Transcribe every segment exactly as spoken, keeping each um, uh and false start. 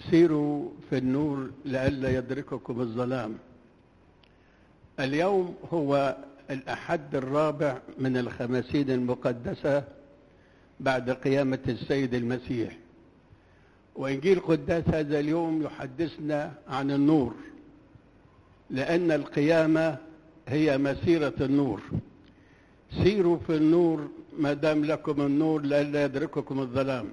سيروا في النور لئلا يدرككم الظلام. اليوم هو الأحد الرابع من الخمسين المقدسة بعد قيامة السيد المسيح، وإنجيل قداس هذا اليوم يحدثنا عن النور، لأن القيامة هي مسيرة النور. سيروا في النور ما دام لكم النور لئلا يدرككم الظلام.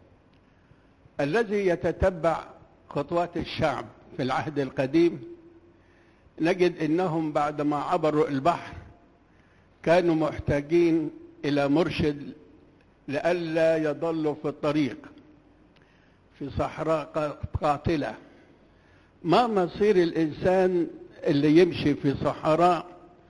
الذي يتتبع خطوات الشعب في العهد القديم نجد انهم بعدما عبروا البحر كانوا محتاجين الى مرشد لئلا يضلوا في الطريق في صحراء قاتلة. ما مصير الانسان اللي يمشي في صحراء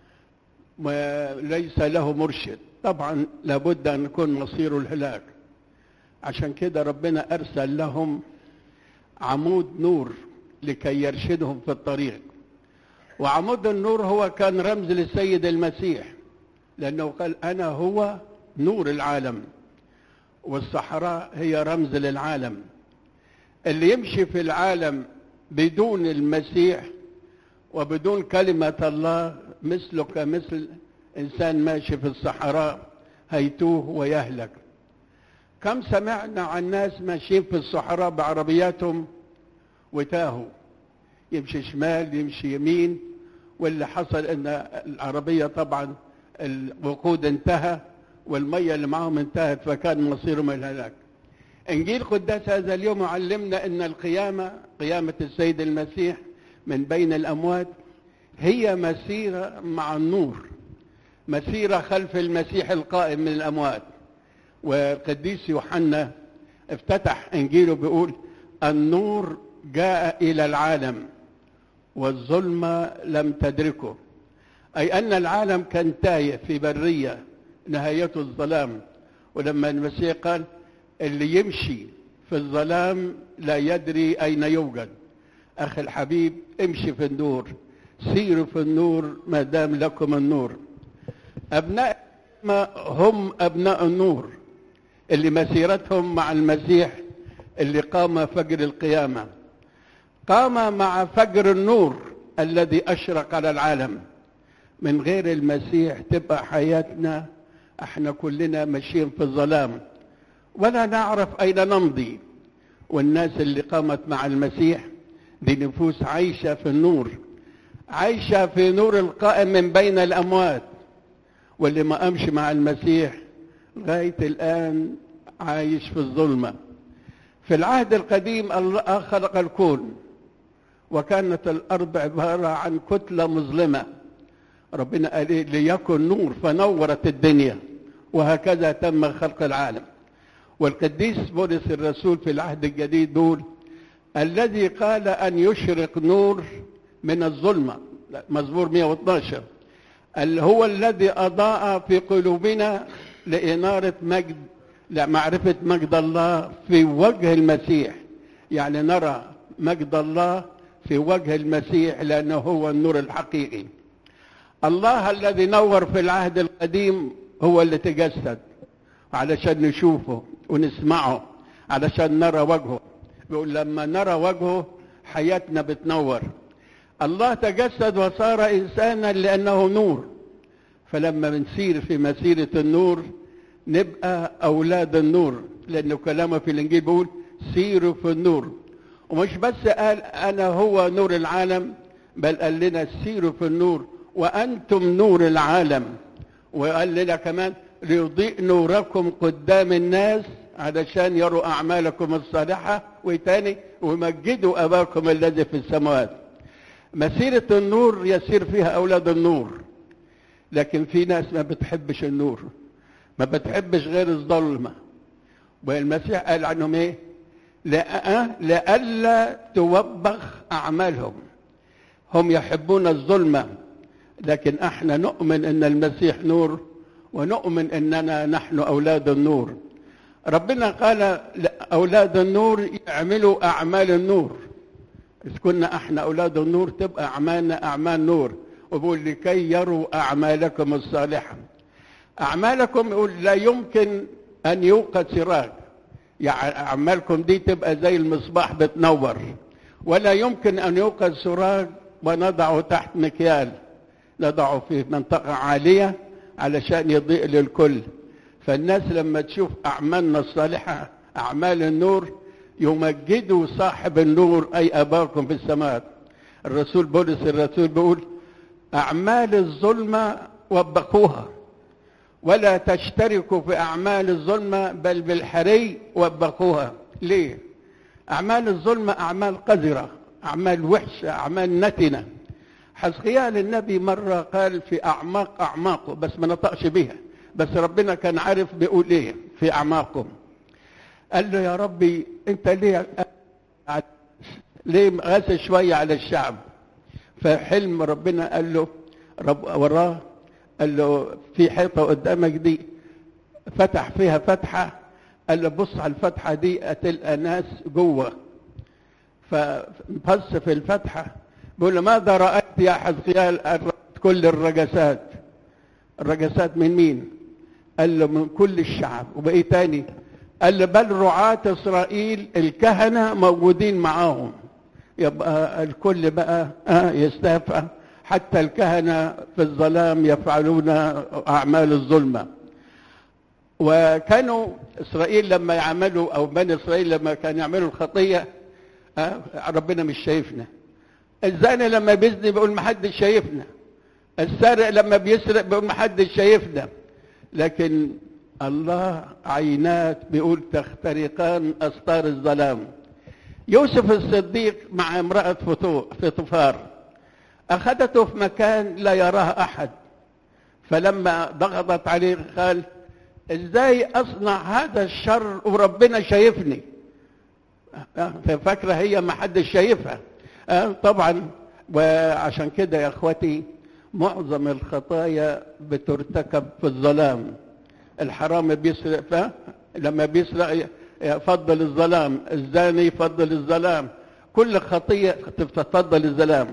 وليس له مرشد؟ طبعا لابد ان يكون مصيره الهلاك. عشان كده ربنا ارسل لهم عمود نور لكي يرشدهم في الطريق. وعمود النور هو كان رمز للسيد المسيح، لأنه قال أنا هو نور العالم، والصحراء هي رمز للعالم. اللي يمشي في العالم بدون المسيح وبدون كلمة الله مثله كمثل إنسان ماشي في الصحراء، هيتوه ويهلك. كم سمعنا عن ناس ماشيين في الصحراء بعربياتهم وتاهوا، يمشي شمال يمشي يمين، واللي حصل ان العربية طبعا الوقود انتهى والمية اللي معهم انتهت، فكان مصيرهم الهلاك. انجيل قداس هذا اليوم علمنا ان القيامة، قيامة السيد المسيح من بين الاموات، هي مسيرة مع النور، مسيرة خلف المسيح القائم من الاموات. والقديس يوحنا افتتح انجيله بيقول النور جاء الى العالم والظلمة لم تدركه، اي ان العالم كان تايه في برية نهايته الظلام. ولما المسيح قال اللي يمشي في الظلام لا يدري اين يوجد. اخي الحبيب، امشي في النور، سيروا في النور ما دام لكم النور. ابناء ما هم ابناء النور اللي مسيرتهم مع المسيح اللي قام فجر القيامة، قام مع فجر النور الذي أشرق على العالم. من غير المسيح تبقى حياتنا احنا كلنا ماشيين في الظلام ولا نعرف أين نمضي. والناس اللي قامت مع المسيح دي نفوس عايشة في النور، عايشة في نور القائم من بين الأموات. واللي ما قامش مع المسيح لغاية الآن عايش في الظلمة. في العهد القديم الله خلق الكون وكانت الأرض عبارة عن كتلة مظلمة. ربنا قال إيه؟ ليكن نور، فنورت الدنيا. وهكذا تم خلق العالم. والقديس بولس الرسول في العهد الجديد بيقول الذي قال أن يشرق نور من الظلمة، مزمور مئة واثناشر، هو الذي أضاء في قلوبنا لإنارة مجد لمعرفة مجد الله في وجه المسيح. يعني نرى مجد الله في وجه المسيح لأنه هو النور الحقيقي. الله الذي نور في العهد القديم هو اللي تجسد علشان نشوفه ونسمعه، علشان نرى وجهه. بيقول لما نرى وجهه حياتنا بتنور. الله تجسد وصار إنسانا لأنه نور. فلما بنسير في مسيرة النور نبقى أولاد النور، لأنه كلامه في الإنجيل بيقول سيروا في النور. ومش بس قال أنا هو نور العالم، بل قال لنا سيروا في النور وأنتم نور العالم. وقال لنا كمان ليضيء نوركم قدام الناس علشان يروا أعمالكم الصالحة، وتاني ومجدوا أباكم الذي في السماوات. مسيرة النور يسير فيها أولاد النور. لكن في ناس ما بتحبش النور، ما بتحبش غير الظلمة. والمسيح قال عنهم ايه؟ لئلا توبخ أعمالهم. هم يحبون الظلمة، لكن احنا نؤمن ان المسيح نور، ونؤمن اننا نحن أولاد النور. ربنا قال أولاد النور يعملوا أعمال النور. إذا كنا احنا أولاد النور تبقى أعمالنا أعمال نور. وبقول لكي يروا أعمالكم الصالحة. أعمالكم يقول لا يمكن أن يوقد سراج يعني أعمالكم دي تبقى زي المصباح بتنور. ولا يمكن أن يوقد سراج ونضعه تحت مكيال، نضعه في منطقة عالية علشان يضيء للكل. فالناس لما تشوف أعمالنا الصالحة أعمال النور يمجدوا صاحب النور أي أباكم في السماء. الرسول بولس الرسول بيقول أعمال الظلمة وبخوها، ولا تشتركوا في أعمال الظلمة بل بالحري وبخوها. ليه؟ أعمال الظلمة أعمال قذرة، أعمال وحشة، أعمال نتنة. حزقيال النبي مرة قال في أعماق أعماقه، بس ما نطقش بيها، بس ربنا كان عارف بيقول إيه في أعماقهم. قال له يا ربي أنت ليه ليه غاسي شوية على الشعب؟ فحلم ربنا قال له رب وراه، قال له في حيطة قدامك دي فتح فيها فتحة، قال له بص على الفتحة دي هتلقى ناس جوه. فبص في الفتحة بيقول له ماذا رأيت يا حزقيال؟ رأيت كل الرجسات. الرجسات من مين؟ قال له من كل الشعب. وبقي تاني قال له بل رعاة إسرائيل الكهنة موجودين معاهم. يبقى الكل بقى يستهفأ، حتى الكهنة في الظلام يفعلون أعمال الظلمة. وكانوا إسرائيل لما يعملوا أو بني إسرائيل لما كانوا يعملوا الخطية ربنا مش شايفنا. الزاني لما بيزني بيقول محدش شايفنا. السارق لما بيسرق بيقول محدش شايفنا. لكن الله عينات بيقول تخترقان أستار الظلام. يوسف الصديق مع امرأة فطفار أخذته في مكان لا يراه أحد، فلما ضغطت عليه قال ازاي أصنع هذا الشر وربنا شايفني؟ ففكرة هي ما حدش شايفها. طبعا وعشان كده يا اخوتي معظم الخطايا بترتكب في الظلام. الحرام بيسرق، لما بيسرق يفضل الظلام، الزاني يفضل الظلام، كل خطية تفضل الظلام.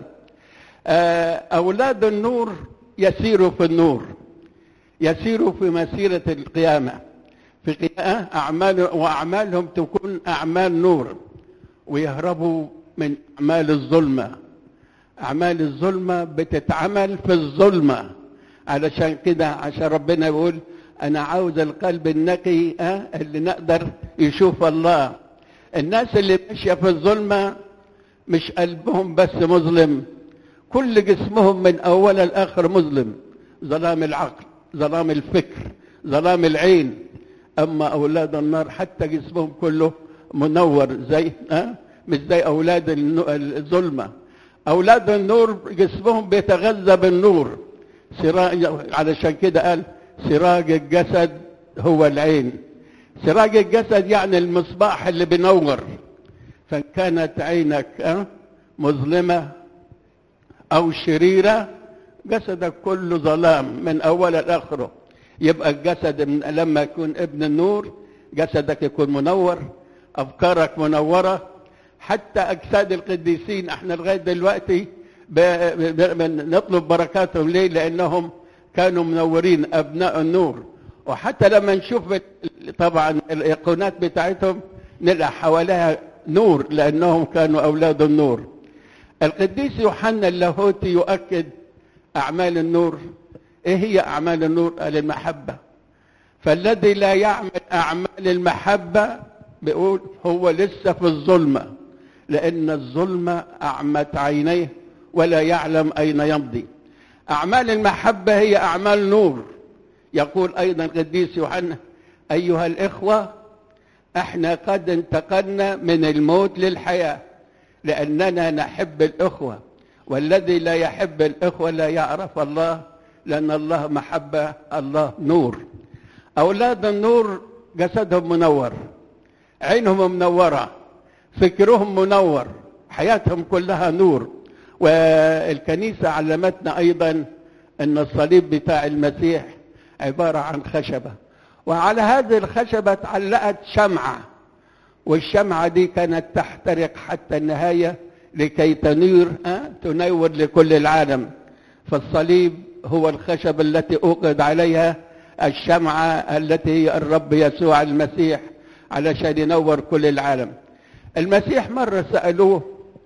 أولاد النور يسيروا في النور، يسيروا في مسيرة القيامة، في أعمال وأعمالهم تكون أعمال نور، ويهربوا من أعمال الظلمة. أعمال الظلمة بتتعمل في الظلمة. علشان كده عشان ربنا يقول أنا عاوز القلب النقي أه اللي نقدر يشوف الله. الناس اللي ماشية في الظلمة مش قلبهم بس مظلم، كل جسمهم من أول الآخر مظلم. ظلام العقل، ظلام الفكر، ظلام العين. أما أولاد النار حتى جسمهم كله منور زي أه مش زي أولاد الظلمة. أولاد النور جسمهم بيتغذى بالنور. سراج، علشان كده قال سراج الجسد هو العين. سراج الجسد يعني المصباح اللي بينور. فإن كانت عينك أه مظلمة أو شريرة جسدك كله ظلام من أول لآخره. يبقى الجسد لما يكون ابن النور جسدك يكون منور، أفكارك منورة. حتى أجساد القديسين احنا لغاية دلوقتي نطلب بركاتهم. ليه؟ لأنهم كانوا منورين أبناء النور. وحتى لما نشوف طبعا الأيقونات بتاعتهم نلقى حواليها نور لأنهم كانوا أولاد النور. القديس يوحنا اللاهوتي يؤكد أعمال النور. إيه هي أعمال النور؟ قال المحبة. فالذي لا يعمل أعمال المحبة بيقول هو لسه في الظلمة، لأن الظلمة أعمت عينيه ولا يعلم أين يمضي. أعمال المحبة هي أعمال نور. يقول أيضا القديس يوحنا أيها الإخوة احنا قد انتقلنا من الموت للحياة لأننا نحب الإخوة، والذي لا يحب الإخوة لا يعرف الله، لأن الله محبة، الله نور. أولاد النور جسدهم منور، عينهم منورة، فكرهم منور، حياتهم كلها نور. والكنيسة علمتنا أيضا أن الصليب بتاع المسيح عبارة عن خشبة، وعلى هذه الخشبة تعلقت شمعة، والشمعة دي كانت تحترق حتى النهاية لكي تنير أه؟ تنور لكل العالم. فالصليب هو الخشبة التي أوقد عليها الشمعة التي هي الرب يسوع المسيح علشان ينور كل العالم. المسيح مرة سألوه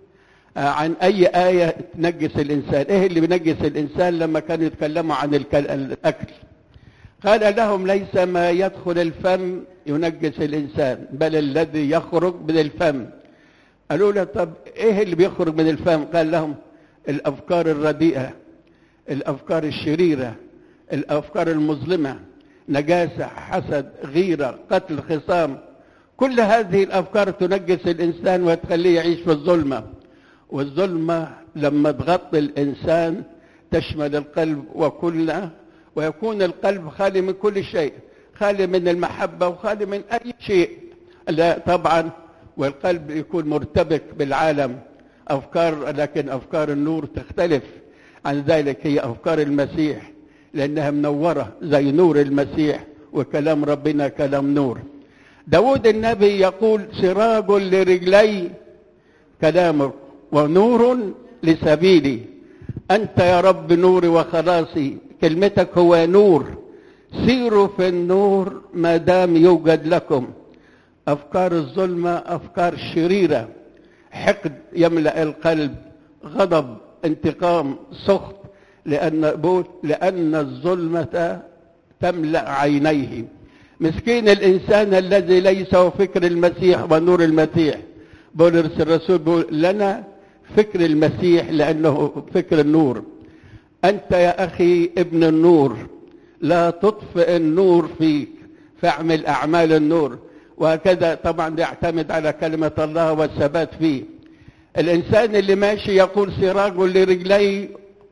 عن أي آية تنجس الإنسان، إيه اللي بينجس الإنسان لما كانوا يتكلموا عن الأكل. قال لهم ليس ما يدخل الفم ينجس الإنسان بل الذي يخرج من الفم. قالوا له طب إيه اللي بيخرج من الفم؟ قال لهم الأفكار الرديئة، الأفكار الشريرة، الأفكار المظلمة، نجاسة، حسد، غيرة، قتل، خصام، كل هذه الأفكار تنجس الإنسان وتخليه يعيش في الظلمة. والظلمة لما تغطي الإنسان تشمل القلب وكله، ويكون القلب خالي من كل شيء، خالي من المحبة وخالي من أي شيء. لا طبعا، والقلب يكون مرتبك بالعالم أفكار، لكن أفكار النور تختلف عن ذلك، هي أفكار المسيح لأنها منورة زي نور المسيح، وكلام ربنا كلام نور. داود النبي يقول سراج لرجلي كلامك ونور لسبيلي. أنت يا رب نوري وخلاصي، كلمتك هو نور، سيروا في النور ما دام يوجد لكم. أفكار الظلمة أفكار شريرة، حقد يملأ القلب، غضب، انتقام، سخط، لأن لأن الظلمة تملأ عينيه. مسكين الإنسان الذي ليس هو فكر المسيح ونور المسيح. بولس الرسول بيقول لنا فكر المسيح لأنه فكر النور. أنت يا أخي ابن النور، لا تطفئ النور فيك فاعمل أعمال النور. وهكذا طبعا يعتمد على كلمة الله والثبات فيه. الإنسان اللي ماشي يقول سراج لرجلي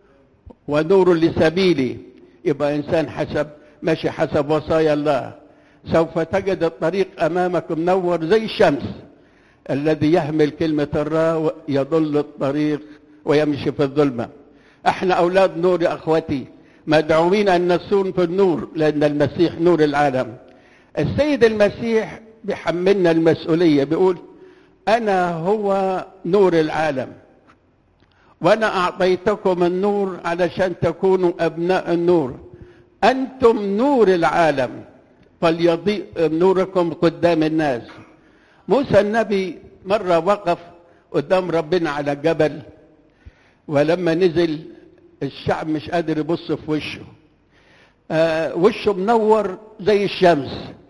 ونور لسبيلي، يبقى إنسان حسب ماشي حسب وصايا الله. سوف تجد الطريق أمامك منور زي الشمس. الذي يهمل كلمة الله يضل الطريق ويمشي في الظلمة. احنا أولاد نور يا أخوتي، مدعوين أن نسون في النور لأن المسيح نور العالم. السيد المسيح بيحملنا المسؤولية، بيقول أنا هو نور العالم وأنا أعطيتكم النور علشان تكونوا أبناء النور. أنتم نور العالم فليضيء نوركم قدام الناس. موسى النبي مرة وقف قدام ربنا على جبل، ولما نزل الشعب مش قادر يبص في وشه، آه وشه منور زي الشمس.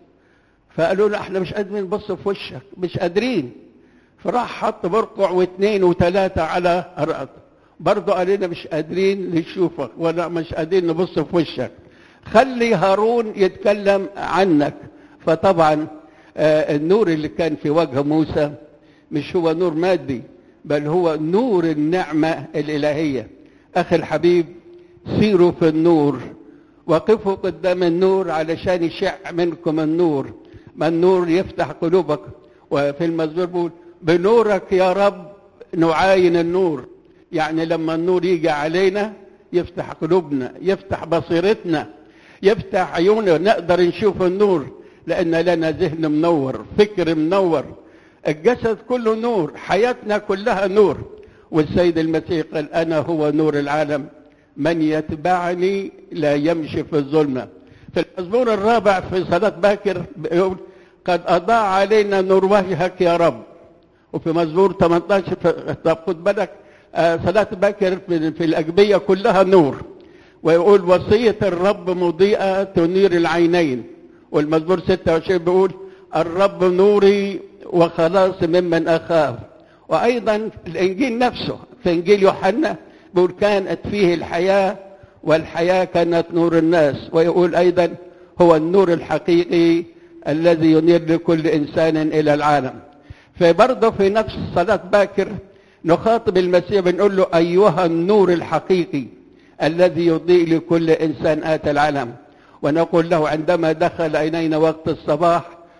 فقالوا له احنا مش قادرين نبص في وشك، مش قادرين. فراح حط برقع واثنين وثلاثة على الأرض، برضه قال لنا مش قادرين نشوفك ولا مش قادرين نبص في وشك، خلي هارون يتكلم عنك. فطبعا آه النور اللي كان في وجه موسى مش هو نور مادي، بل هو نور النعمة الإلهية. أخي الحبيب، سيروا في النور، وقفوا قدام النور علشان يشع منكم النور. ما النور يفتح قلوبك. وفي المزمور بيقول بنورك يا رب نعاين النور. يعني لما النور يجي علينا يفتح قلوبنا، يفتح بصيرتنا، يفتح عيوننا، نقدر نشوف النور، لأن لنا ذهن منور، فكر منور، الجسد كله نور، حياتنا كلها نور. والسيد المسيح قال أنا هو نور العالم، من يتبعني لا يمشي في الظلمة. في المزمور الرابع في صلاة باكر بيقول قد أضاء علينا نور وجهك يا رب. وفي مزمور ثمانية عشر طب خد بالك صلاة باكر في الأجبية كلها نور، ويقول وصية الرب مضيئة تنير العينين. والمزمور ستة وعشرين بيقول الرب نوري وخلاص ممن أخاف. وأيضا الإنجيل نفسه في إنجيل يوحنا بيقول كانت فيه الحياة والحياة كانت نور الناس. ويقول أيضا هو النور الحقيقي الذي ينير لكل إنسان إلى العالم. فبرضه في نفس صلاة باكر نخاطب المسيح بنقول له أيها النور الحقيقي الذي يضيء لكل إنسان آتى العالم. ونقول له عندما دخل إلينا وقت الصباح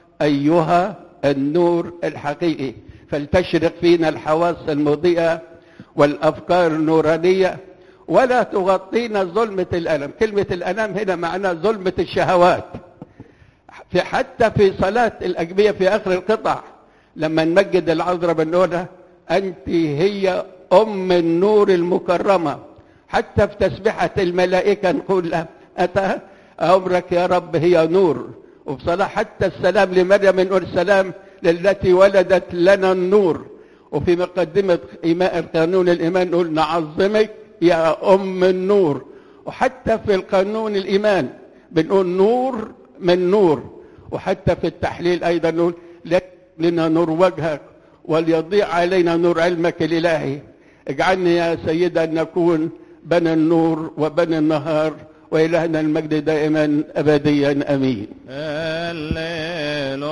أيها النور الحقيقي، فلتشرق فينا الحواس المضيئة والأفكار النورانية، ولا تغطينا ظلمة الألم. كلمة الألم هنا معناها ظلمة الشهوات. في حتى في صلاة الأجبية في آخر القطع لما نمجد العذراء بنقولها أنت هي أم النور المكرمة. حتى في تسبحة الملائكة نقول لها أتى أمرك يا رب هي نور، وبصلاة حتى السلام لمريم نقول سلام للتي ولدت لنا النور. وفي مقدمة إيماء قانون الإيمان نقول نعظمك يا أم النور. وحتى في القانون الإيمان بنقول نور من نور. وحتى في التحليل أيضا نقول لك لنا نور وجهك وليضيع علينا نور علمك الإلهي. اجعلني يا سيدة أن نكون بني النور وبني النهار، وإلهنا المجد دائما أبديا أمين.